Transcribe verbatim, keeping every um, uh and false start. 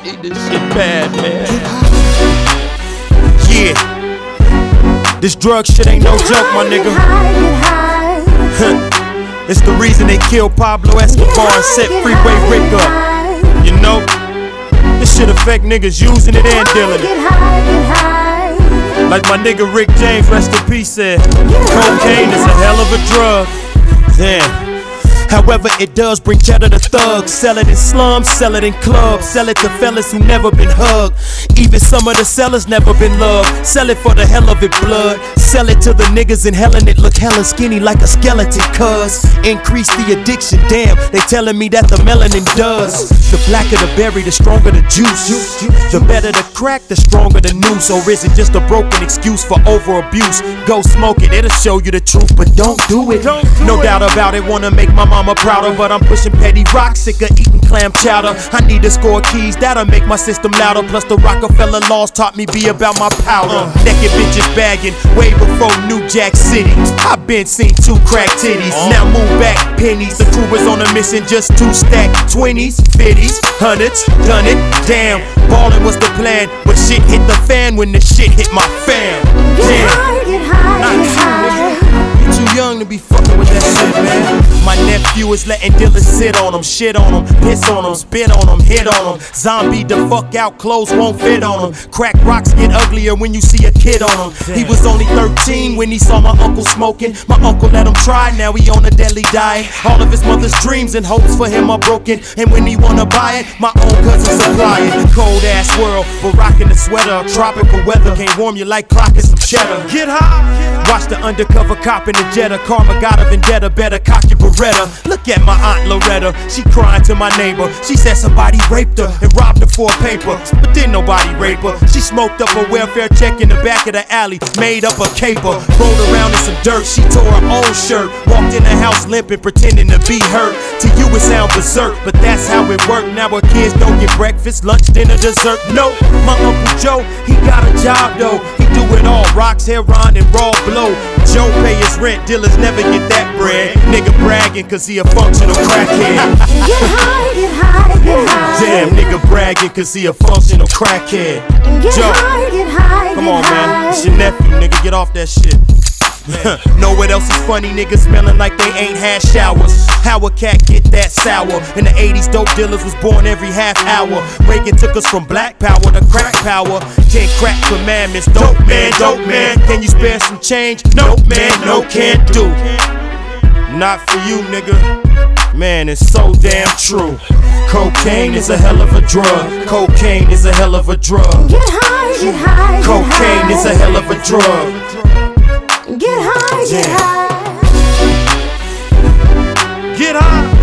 Ain't this shit bad, man? Yeah, this drug shit ain't no joke, my nigga. It's the reason they killed Pablo Escobar and set Freeway Rick up. You know, this shit affect niggas using it and dealing it. Like my nigga Rick James, rest in peace, said, cocaine is a hell of a drug. Damn. However, it does bring cheddar to thugs. Sell it in slums, sell it in clubs. Sell it to fellas who never been hugged. Even some of the sellers never been loved. Sell it for the hell of it, blood. Sell it to the niggas in hell and it look hella skinny like a skeleton. Cuz increase the addiction, damn. They telling me that the melanin does. The blacker the berry, the stronger the juice. The better the crack, the stronger the noose. Or is it just a broken excuse for over abuse? Go smoke it, it'll show you the truth, but don't do it. No doubt about it, wanna make my mama prouder, but I'm pushing petty rocks, sick of eating clam chowder. I need to score keys, that'll make my system louder. Plus the Rockefeller laws taught me be about my powder. uh. Naked bitches bagging, way before New Jack City. I been seen two crack titties, uh. now move back pennies. The crew was on a mission, just two stack twenties, fifties, hundreds, done it. Damn, ballin' was the plan, but shit hit the fan when the shit hit my fam. Damn, not you, nigga. You too young to be fucking with that shit, man. My nephew is letting dealers sit on him, shit on him, piss on him, spit on him, hit on him. Zombie the fuck out, clothes won't fit on him. Crack rocks get uglier when you see a kid on him. He was only thirteen when he saw my uncle smoking. My uncle let him try, now he on a deadly diet. All of his mother's dreams and hopes for him are broken. And when he wanna buy it, my own cousin supply it. Cold ass world, but rocking the sweater. Tropical weather can't warm you like clocking some cheddar. Get high, watch the undercover cop in the Jetta. Karma got a vendetta, better cock your Beretta. Look at my aunt Loretta, she crying to my neighbor. She said somebody raped her and robbed her for a paper, but didn't nobody rape her. She smoked up a welfare check in the back of the alley, made up a caper, rolled around in some dirt. She tore her own shirt, walked in the house limping, pretending to be hurt. To you it sound berserk, but that's how it worked. Now our kids don't get breakfast, lunch, dinner, dessert. No, my Uncle Joe, he got a job though. He do it all, rocks, heroin, and raw blow. Joe pay his rent, dealers never get that bread. Nigga bragging cause he a functional crackhead. Get high, get high, get high. Damn, nigga bragging cause he a functional crackhead. Get Joe, high, get high, come get on, high. man. It's your nephew, nigga. Get off that shit. Know what else is funny? Niggas smelling like they ain't had showers. How a cat get that sour? In the eighties, dope dealers was born every half hour. Reagan took us from black power to crack power. Can't crack commandments. Dope man, dope man. Can you spare some change? Nope, man, no, can't do. Not for you, nigga. Man, it's so damn true. Cocaine is a hell of a drug. Cocaine is a hell of a drug. Get high, get high, get Cocaine high. is a hell of a drug. Get high, get Yeah. high. Get high.